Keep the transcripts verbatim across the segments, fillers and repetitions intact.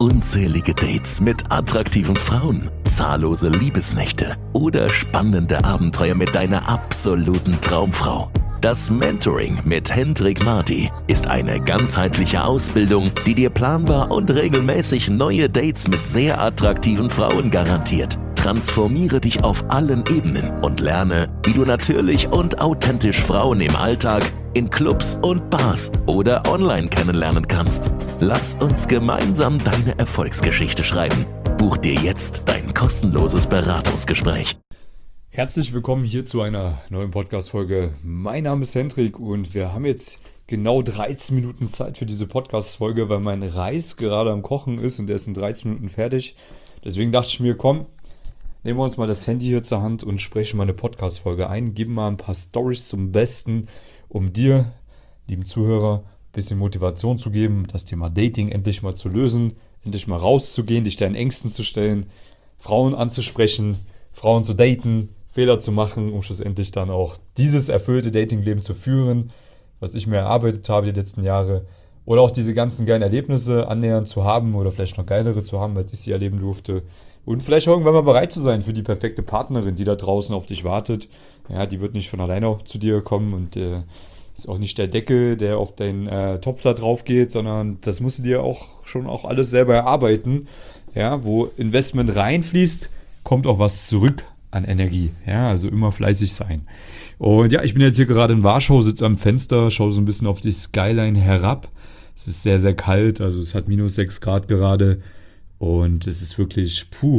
unzählige Dates mit attraktiven Frauen, zahllose Liebesnächte oder spannende Abenteuer mit deiner absoluten Traumfrau. Das Mentoring mit Hendrik Marty ist eine ganzheitliche Ausbildung, die dir planbar und regelmäßig neue Dates mit sehr attraktiven Frauen garantiert. Transformiere dich auf allen Ebenen und lerne, wie du natürlich und authentisch Frauen im Alltag, in Clubs und Bars oder online kennenlernen kannst. Lass uns gemeinsam deine Erfolgsgeschichte schreiben. Buch dir jetzt dein kostenloses Beratungsgespräch. Herzlich willkommen hier zu einer neuen Podcast-Folge. Mein Name ist Hendrik und wir haben jetzt genau dreizehn Minuten Zeit für diese Podcast-Folge, weil mein Reis gerade am Kochen ist und der ist in dreizehn Minuten fertig. Deswegen dachte ich mir, komm, nehmen wir uns mal das Handy hier zur Hand und sprechen mal eine Podcast-Folge ein. Geben mal ein paar Storys zum Besten, um dir, lieben Zuhörer, ein bisschen Motivation zu geben, das Thema Dating endlich mal zu lösen, endlich mal rauszugehen, dich deinen Ängsten zu stellen, Frauen anzusprechen, Frauen zu daten, Fehler zu machen, um schlussendlich dann auch dieses erfüllte Datingleben zu führen, was ich mir erarbeitet habe die letzten Jahre. Oder auch diese ganzen geilen Erlebnisse annähernd zu haben oder vielleicht noch geilere zu haben, als ich sie erleben durfte. Und vielleicht irgendwann mal bereit zu sein für die perfekte Partnerin, die da draußen auf dich wartet. Ja, die wird nicht von alleine auch zu dir kommen und äh, ist auch nicht der Deckel, der auf deinen äh, Topf da drauf geht, sondern das musst du dir auch schon auch alles selber erarbeiten. Ja, wo Investment reinfließt, kommt auch was zurück an Energie. Ja, also immer fleißig sein. Und ja, ich bin jetzt hier gerade in Warschau, sitze am Fenster, schaue so ein bisschen auf die Skyline herab. Es ist sehr, sehr kalt, also es hat minus sechs Grad gerade. Und es ist wirklich, puh,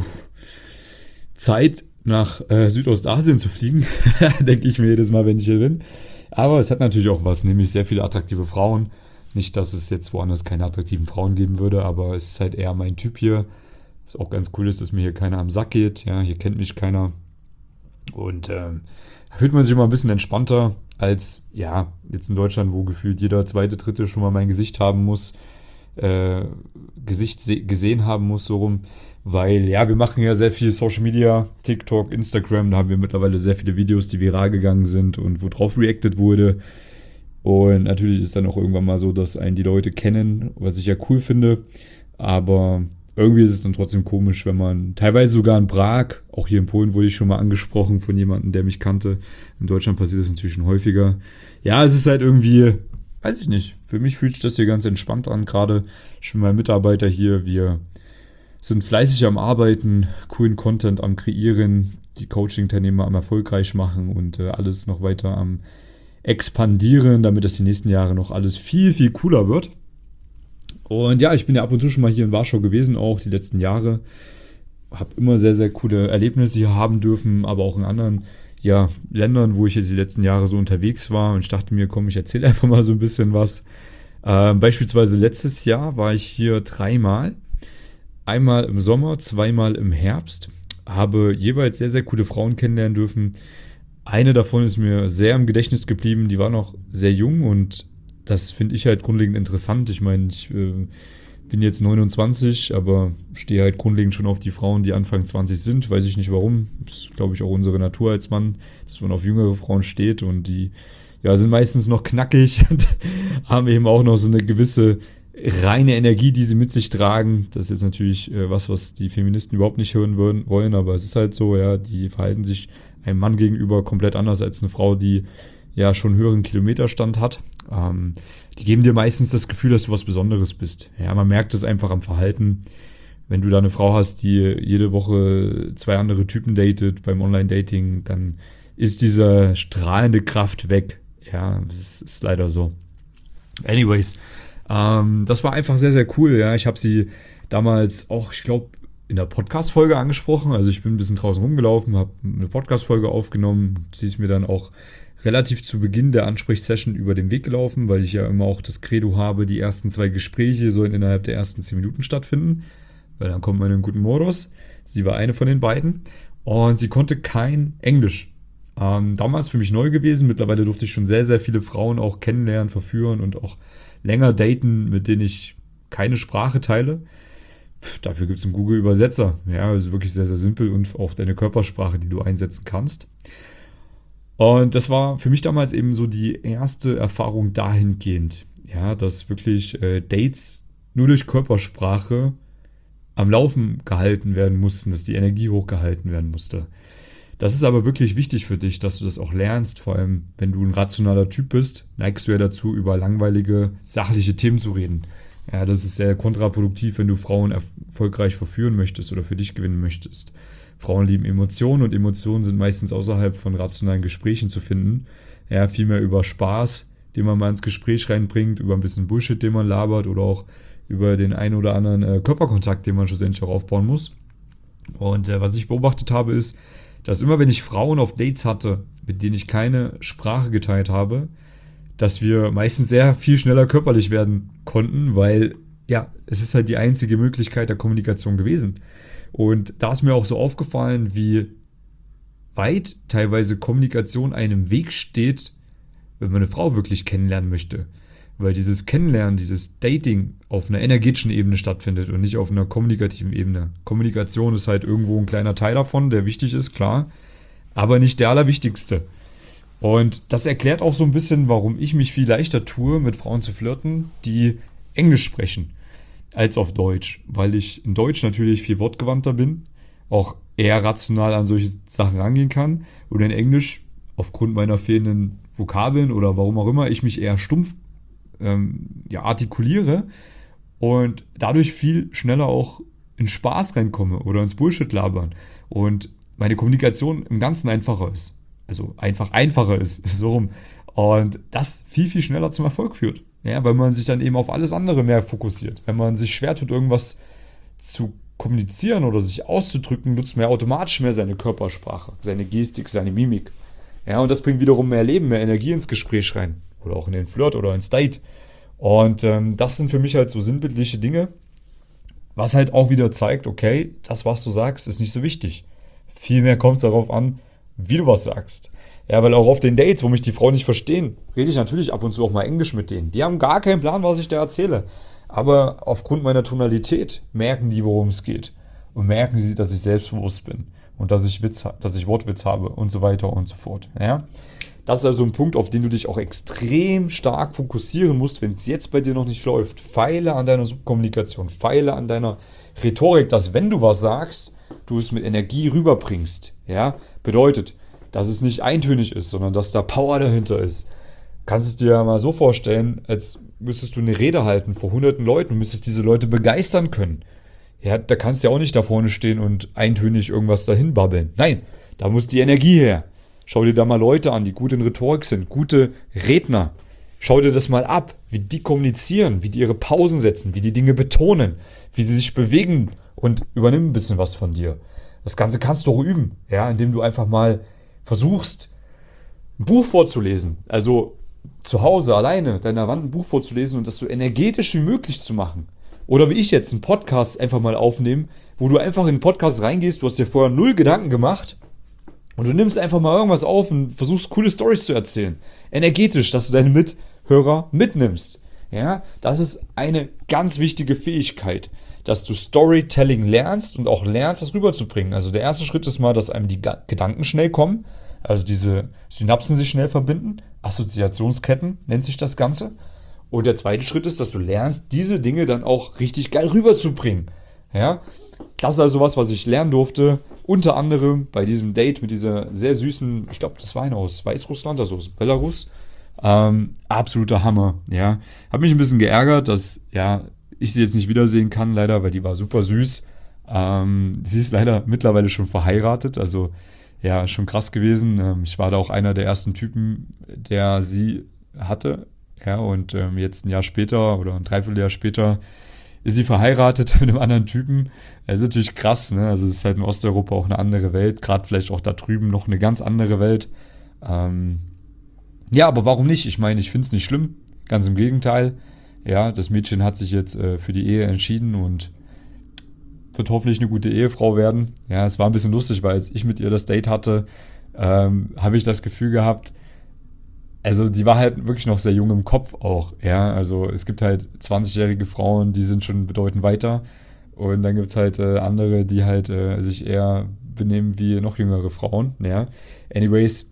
Zeit nach äh, Südostasien zu fliegen, denke ich mir jedes Mal, wenn ich hier bin. Aber es hat natürlich auch was, nämlich sehr viele attraktive Frauen. Nicht, dass es jetzt woanders keine attraktiven Frauen geben würde, aber es ist halt eher mein Typ hier. Was auch ganz cool ist, dass mir hier keiner am Sack geht. Ja, hier kennt mich keiner. Und ähm, da fühlt man sich immer ein bisschen entspannter als, ja, jetzt in Deutschland, wo gefühlt jeder zweite, dritte schon mal mein Gesicht haben muss. Äh, Gesicht se- gesehen haben muss, so rum, weil ja, wir machen ja sehr viel Social Media, TikTok, Instagram, da haben wir mittlerweile sehr viele Videos, die viral gegangen sind und wo drauf reacted wurde. Und natürlich ist dann auch irgendwann mal so, dass einen die Leute kennen, was ich ja cool finde, aber irgendwie ist es dann trotzdem komisch, wenn man teilweise sogar in Prag, auch hier in Polen wurde ich schon mal angesprochen von jemandem, der mich kannte. In Deutschland passiert das natürlich schon häufiger. Ja, es ist halt irgendwie, weiß ich nicht. Für mich fühlt sich das hier ganz entspannt an. Gerade ich bin mein Mitarbeiter hier. Wir sind fleißig am Arbeiten, coolen Content am Kreieren, die Coaching-Teilnehmer am erfolgreich machen und äh, alles noch weiter am expandieren, damit das die nächsten Jahre noch alles viel, viel cooler wird. Und ja, ich bin ja ab und zu schon mal hier in Warschau gewesen, auch die letzten Jahre. Habe immer sehr, sehr coole Erlebnisse hier haben dürfen, aber auch in anderen ja, Ländern, wo ich jetzt die letzten Jahre so unterwegs war. Und ich dachte mir, komm, ich erzähle einfach mal so ein bisschen was. Ähm, beispielsweise letztes Jahr war ich hier dreimal. Einmal im Sommer, zweimal im Herbst. Habe jeweils sehr, sehr coole Frauen kennenlernen dürfen. Eine davon ist mir sehr im Gedächtnis geblieben. Die war noch sehr jung und das finde ich halt grundlegend interessant. Ich meine, ich äh, bin jetzt neunundzwanzig, aber stehe halt grundlegend schon auf die Frauen, die Anfang zwanzig sind. Weiß ich nicht warum. Das ist, glaube ich, auch unsere Natur als Mann, dass man auf jüngere Frauen steht und die ja, sind meistens noch knackig und haben eben auch noch so eine gewisse reine Energie, die sie mit sich tragen. Das ist jetzt natürlich äh, was, was die Feministen überhaupt nicht hören würden, wollen, aber es ist halt so, ja, die verhalten sich einem Mann gegenüber komplett anders als eine Frau, die ja schon höheren Kilometerstand hat. Ähm, die geben dir meistens das Gefühl, dass du was Besonderes bist. Ja, man merkt es einfach am Verhalten. Wenn du da eine Frau hast, die jede Woche zwei andere Typen datet beim Online-Dating, dann ist diese strahlende Kraft weg. Ja, das ist leider so. Anyways, ähm, das war einfach sehr, sehr cool. Ja, ich habe sie damals auch, ich glaube, in der Podcast-Folge angesprochen. Also ich bin ein bisschen draußen rumgelaufen, habe eine Podcast-Folge aufgenommen, sie ist mir dann auch relativ zu Beginn der Ansprechsession über den Weg gelaufen, weil ich ja immer auch das Credo habe, die ersten zwei Gespräche sollen innerhalb der ersten zehn Minuten stattfinden, weil dann kommt man in einen guten Modus. Sie war eine von den beiden und sie konnte kein Englisch. Ähm, damals für mich neu gewesen, mittlerweile durfte ich schon sehr, sehr viele Frauen auch kennenlernen, verführen und auch länger daten, mit denen ich keine Sprache teile. Pff, dafür gibt es einen Google-Übersetzer. Ja, also wirklich sehr, sehr simpel und auch deine Körpersprache, die du einsetzen kannst. Und das war für mich damals eben so die erste Erfahrung dahingehend, ja, dass wirklich äh, Dates nur durch Körpersprache am Laufen gehalten werden mussten, dass die Energie hochgehalten werden musste. Das ist aber wirklich wichtig für dich, dass du das auch lernst, vor allem wenn du ein rationaler Typ bist, neigst du ja dazu, über langweilige, sachliche Themen zu reden. Ja, das ist sehr kontraproduktiv, wenn du Frauen erfolgreich verführen möchtest oder für dich gewinnen möchtest. Frauen lieben Emotionen und Emotionen sind meistens außerhalb von rationalen Gesprächen zu finden. Ja, vielmehr über Spaß, den man mal ins Gespräch reinbringt, über ein bisschen Bullshit, den man labert oder auch über den einen oder anderen äh, Körperkontakt, den man schlussendlich auch aufbauen muss. Und äh, was ich beobachtet habe, ist, dass immer, wenn ich Frauen auf Dates hatte, mit denen ich keine Sprache geteilt habe, dass wir meistens sehr viel schneller körperlich werden konnten, weil, ja, es ist halt die einzige Möglichkeit der Kommunikation gewesen. Und da ist mir auch so aufgefallen, wie weit teilweise Kommunikation einem Weg steht, wenn man eine Frau wirklich kennenlernen möchte. Weil dieses Kennenlernen, dieses Dating auf einer energetischen Ebene stattfindet und nicht auf einer kommunikativen Ebene. Kommunikation ist halt irgendwo ein kleiner Teil davon, der wichtig ist, klar, aber nicht der allerwichtigste. Und das erklärt auch so ein bisschen, warum ich mich viel leichter tue, mit Frauen zu flirten, die Englisch sprechen, als auf Deutsch. Weil ich in Deutsch natürlich viel wortgewandter bin, auch eher rational an solche Sachen rangehen kann. Oder in Englisch, aufgrund meiner fehlenden Vokabeln oder warum auch immer, ich mich eher stumpf ähm, ja, artikuliere und dadurch viel schneller auch in Spaß reinkomme oder ins Bullshit labern. Und meine Kommunikation im Ganzen einfacher ist. Also einfach einfacher ist, so rum. Und das viel, viel schneller zum Erfolg führt. Ja, weil man sich dann eben auf alles andere mehr fokussiert. Wenn man sich schwer tut, irgendwas zu kommunizieren oder sich auszudrücken, nutzt man ja automatisch mehr seine Körpersprache, seine Gestik, seine Mimik. Ja, und das bringt wiederum mehr Leben, mehr Energie ins Gespräch rein. Oder auch in den Flirt oder ins Date. Und ähm, das sind für mich halt so sinnbildliche Dinge, was halt auch wieder zeigt, okay, das, was du sagst, ist nicht so wichtig. Vielmehr kommt es darauf an, wie du was sagst. Ja, weil auch auf den Dates, wo mich die Frauen nicht verstehen, rede ich natürlich ab und zu auch mal Englisch mit denen. Die haben gar keinen Plan, was ich da erzähle. Aber aufgrund meiner Tonalität merken die, worum es geht. Und merken sie, dass ich selbstbewusst bin. Und dass ich Witz, dass ich Wortwitz habe und so weiter und so fort. Ja? Das ist also ein Punkt, auf den du dich auch extrem stark fokussieren musst, wenn es jetzt bei dir noch nicht läuft. Feile an deiner Subkommunikation, feile an deiner Rhetorik, dass wenn du was sagst, du es mit Energie rüberbringst. Ja? Bedeutet, dass es nicht eintönig ist, sondern dass da Power dahinter ist. Kannst es dir ja mal so vorstellen, als müsstest du eine Rede halten vor hunderten Leuten und müsstest diese Leute begeistern können. Ja, da kannst du ja auch nicht da vorne stehen und eintönig irgendwas dahin babbeln. Nein, da muss die Energie her. Schau dir da mal Leute an, die gut in Rhetorik sind, gute Redner. Schau dir das mal ab, wie die kommunizieren, wie die ihre Pausen setzen, wie die Dinge betonen, wie sie sich bewegen und übernimm ein bisschen was von dir. Das Ganze kannst du auch üben, ja, indem du einfach mal versuchst, ein Buch vorzulesen. Also zu Hause alleine deiner Wand ein Buch vorzulesen und das so energetisch wie möglich zu machen. Oder wie ich jetzt einen Podcast einfach mal aufnehmen, wo du einfach in den Podcast reingehst, du hast dir vorher null Gedanken gemacht und du nimmst einfach mal irgendwas auf und versuchst coole Storys zu erzählen. Energetisch, dass du deine Mithörer mitnimmst. Ja, das ist eine ganz wichtige Fähigkeit, dass du Storytelling lernst und auch lernst, das rüberzubringen. Also der erste Schritt ist mal, dass einem die Gedanken schnell kommen, also diese Synapsen sich schnell verbinden, Assoziationsketten nennt sich das Ganze. Und der zweite Schritt ist, dass du lernst, diese Dinge dann auch richtig geil rüberzubringen. Ja, das ist also was, was ich lernen durfte, unter anderem bei diesem Date mit dieser sehr süßen, ich glaube, das war eine aus Weißrussland, also aus Belarus. Ähm, absoluter Hammer, ja. Hat mich ein bisschen geärgert, dass, ja, ich sie jetzt nicht wiedersehen kann, leider, weil die war super süß. Ähm, sie ist leider mittlerweile schon verheiratet, also ja, schon krass gewesen. Ähm, ich war da auch einer der ersten Typen, der sie hatte. Ja, und ähm, jetzt ein Jahr später oder ein Dreivierteljahr später ist sie verheiratet mit einem anderen Typen. Das ist natürlich krass, ne? Also es ist halt in Osteuropa auch eine andere Welt, gerade vielleicht auch da drüben noch eine ganz andere Welt. Ähm, ja, aber warum nicht? Ich meine, ich finde es nicht schlimm, ganz im Gegenteil. Ja, das Mädchen hat sich jetzt äh, für die Ehe entschieden und wird hoffentlich eine gute Ehefrau werden. Ja, es war ein bisschen lustig, weil als ich mit ihr das Date hatte, ähm, habe ich das Gefühl gehabt, also die war halt wirklich noch sehr jung im Kopf auch, ja, also es gibt halt zwanzigjährige Frauen, die sind schon bedeutend weiter und dann gibt es halt äh, andere, die halt äh, sich eher benehmen wie noch jüngere Frauen, ja. Anyways,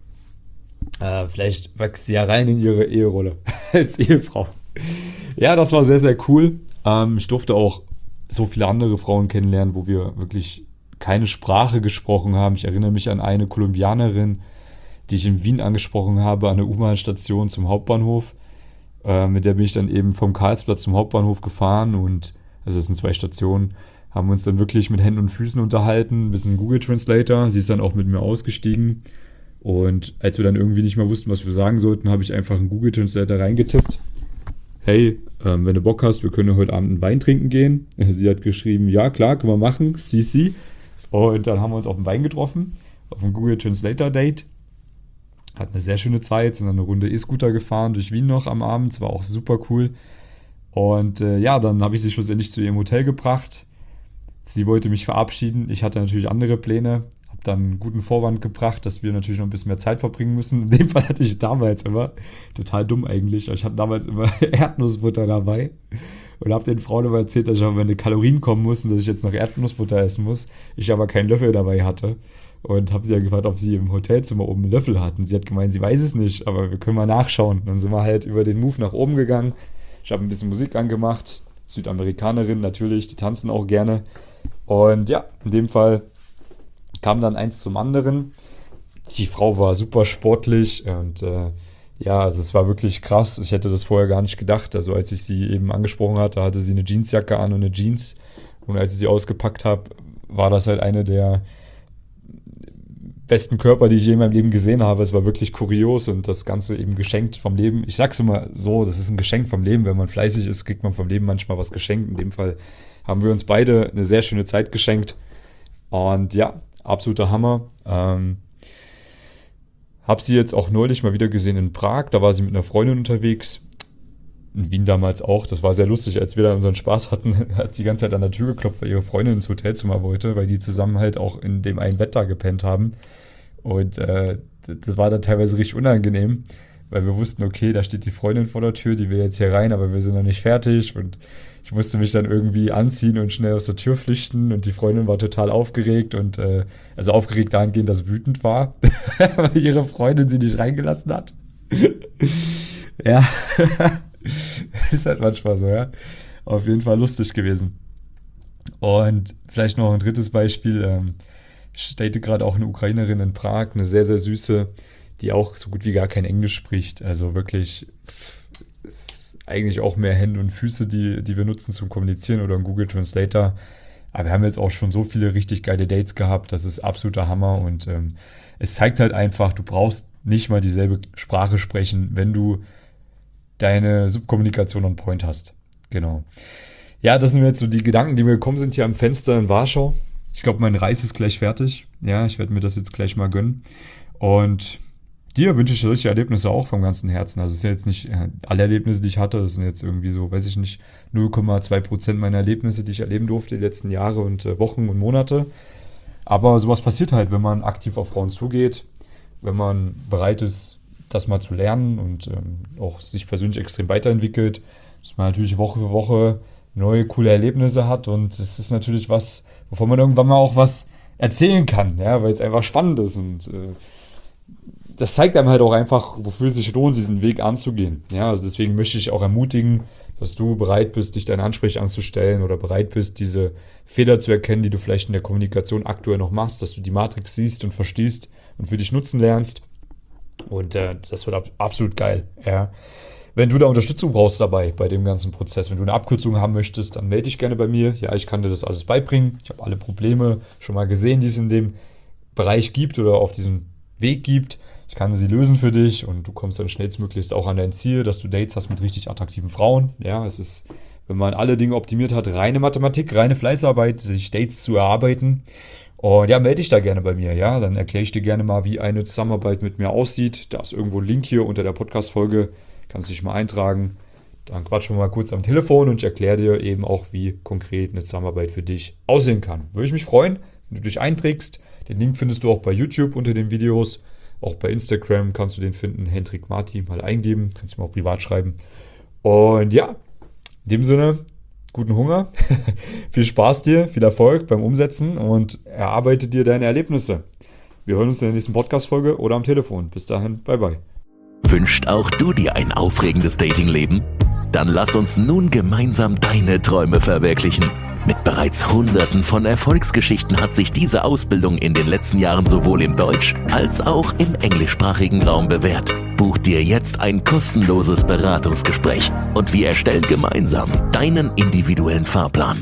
äh, vielleicht wächst sie ja rein in ihre Eherolle als Ehefrau. Ja, das war sehr, sehr cool. Ähm, ich durfte auch so viele andere Frauen kennenlernen, wo wir wirklich keine Sprache gesprochen haben. Ich erinnere mich an eine Kolumbianerin, die ich in Wien angesprochen habe, an der U-Bahn-Station zum Hauptbahnhof. Äh, mit der bin ich dann eben vom Karlsplatz zum Hauptbahnhof gefahren und, also das sind zwei Stationen, haben uns dann wirklich mit Händen und Füßen unterhalten, ein bisschen Google Translator. Sie ist dann auch mit mir ausgestiegen. Und als wir dann irgendwie nicht mehr wussten, was wir sagen sollten, habe ich einfach einen Google Translator reingetippt. Hey, ähm, wenn du Bock hast, wir können heute Abend einen Wein trinken gehen. Sie hat geschrieben, ja klar, können wir machen, C C. Und dann haben wir uns auf den Wein getroffen, auf ein Google Translator Date. Hat eine sehr schöne Zeit, sind dann eine Runde E-Scooter gefahren durch Wien noch am Abend, es war auch super cool. Und äh, ja, dann habe ich sie schlussendlich zu ihrem Hotel gebracht. Sie wollte mich verabschieden, ich hatte natürlich andere Pläne, habe dann einen guten Vorwand gebracht, dass wir natürlich noch ein bisschen mehr Zeit verbringen müssen. In dem Fall hatte ich damals immer, total dumm eigentlich, ich hatte damals immer Erdnussbutter dabei und habe den Frauen immer erzählt, dass ich auf meine Kalorien kommen muss und dass ich jetzt noch Erdnussbutter essen muss. Ich aber keinen Löffel dabei hatte. Und habe sie ja gefragt, ob sie im Hotelzimmer oben einen Löffel hatten. Sie hat gemeint, sie weiß es nicht, aber wir können mal nachschauen. Dann sind wir halt über den Move nach oben gegangen. Ich habe ein bisschen Musik angemacht. Südamerikanerin natürlich, die tanzen auch gerne. Und ja, in dem Fall kam dann eins zum anderen. Die Frau war super sportlich und äh, ja, also es war wirklich krass. Ich hätte das vorher gar nicht gedacht. Also als ich sie eben angesprochen hatte, hatte sie eine Jeansjacke an und eine Jeans. Und als ich sie ausgepackt habe, war das halt eine der besten Körper, die ich je in meinem Leben gesehen habe. Es war wirklich kurios und das Ganze eben geschenkt vom Leben. Ich sag's immer so, das ist ein Geschenk vom Leben. Wenn man fleißig ist, kriegt man vom Leben manchmal was geschenkt. In dem Fall haben wir uns beide eine sehr schöne Zeit geschenkt. Und ja, absoluter Hammer. Ähm, hab sie jetzt auch neulich mal wieder gesehen in Prag. Da war sie mit einer Freundin unterwegs. In Wien damals auch. Das war sehr lustig, als wir da unseren Spaß hatten, hat sie die ganze Zeit an der Tür geklopft, weil ihre Freundin ins Hotelzimmer wollte, weil die zusammen halt auch in dem einen Bett da gepennt haben. Und äh, das war dann teilweise richtig unangenehm, weil wir wussten, okay, da steht die Freundin vor der Tür, die will jetzt hier rein, aber wir sind noch nicht fertig. Und ich musste mich dann irgendwie anziehen und schnell aus der Tür flüchten. Und die Freundin war total aufgeregt und äh, also aufgeregt dahingehend, dass sie wütend war, weil ihre Freundin sie nicht reingelassen hat. Ja. Ist halt manchmal so, ja. Auf jeden Fall lustig gewesen. Und vielleicht noch ein drittes Beispiel. Ähm, ich date gerade auch eine Ukrainerin in Prag, eine sehr, sehr süße, die auch so gut wie gar kein Englisch spricht. Also wirklich, es ist eigentlich auch mehr Hände und Füße, die, die wir nutzen zum Kommunizieren oder ein Google Translator. Aber wir haben jetzt auch schon so viele richtig geile Dates gehabt. Das ist absoluter Hammer. Und ähm, es zeigt halt einfach, du brauchst nicht mal dieselbe Sprache sprechen, wenn du deine Subkommunikation on point hast. Genau. Ja, das sind jetzt so die Gedanken, die mir gekommen sind hier am Fenster in Warschau. Ich glaube, mein Reis ist gleich fertig. Ja, ich werde mir das jetzt gleich mal gönnen. Und dir wünsche ich solche Erlebnisse auch vom ganzen Herzen. Also es sind jetzt nicht alle Erlebnisse, die ich hatte. Das sind jetzt irgendwie so, weiß ich nicht, null Komma zwei Prozent meiner Erlebnisse, die ich erleben durfte die letzten Jahre und äh, Wochen und Monate. Aber sowas passiert halt, wenn man aktiv auf Frauen zugeht, wenn man bereit ist, das mal zu lernen und ähm, auch sich persönlich extrem weiterentwickelt, dass man natürlich Woche für Woche neue, coole Erlebnisse hat und es ist natürlich was, wovon man irgendwann mal auch was erzählen kann, ja, weil es einfach spannend ist und äh, das zeigt einem halt auch einfach, wofür es sich lohnt, diesen Weg anzugehen. Ja, also deswegen möchte ich auch ermutigen, dass du bereit bist, dich deinen Ansprech anzustellen oder bereit bist, diese Fehler zu erkennen, die du vielleicht in der Kommunikation aktuell noch machst, dass du die Matrix siehst und verstehst und für dich nutzen lernst. Und äh, das wird ab- absolut geil. Ja. Wenn du da Unterstützung brauchst dabei, bei dem ganzen Prozess, wenn du eine Abkürzung haben möchtest, dann melde dich gerne bei mir. Ja, ich kann dir das alles beibringen. Ich habe alle Probleme schon mal gesehen, die es in dem Bereich gibt oder auf diesem Weg gibt. Ich kann sie lösen für dich und du kommst dann schnellstmöglichst auch an dein Ziel, dass du Dates hast mit richtig attraktiven Frauen. Ja, es ist, wenn man alle Dinge optimiert hat, reine Mathematik, reine Fleißarbeit, sich Dates zu erarbeiten. Und ja, melde dich da gerne bei mir, ja. Dann erkläre ich dir gerne mal, wie eine Zusammenarbeit mit mir aussieht. Da ist irgendwo ein Link hier unter der Podcast-Folge. Kannst du dich mal eintragen. Dann quatschen wir mal kurz am Telefon und ich erkläre dir eben auch, wie konkret eine Zusammenarbeit für dich aussehen kann. Würde ich mich freuen, wenn du dich einträgst. Den Link findest du auch bei YouTube unter den Videos. Auch bei Instagram kannst du den finden. Hendrik Marti mal eingeben. Kannst du mir auch privat schreiben. Und ja, in dem Sinne, guten Hunger. Viel Spaß dir, viel Erfolg beim Umsetzen und erarbeite dir deine Erlebnisse. Wir hören uns in der nächsten Podcast-Folge oder am Telefon. Bis dahin, bye bye. Wünscht auch du dir ein aufregendes Datingleben? Dann lass uns nun gemeinsam deine Träume verwirklichen. Mit bereits Hunderten von Erfolgsgeschichten hat sich diese Ausbildung in den letzten Jahren sowohl im Deutsch- als auch im englischsprachigen Raum bewährt. Buch dir jetzt ein kostenloses Beratungsgespräch und wir erstellen gemeinsam deinen individuellen Fahrplan.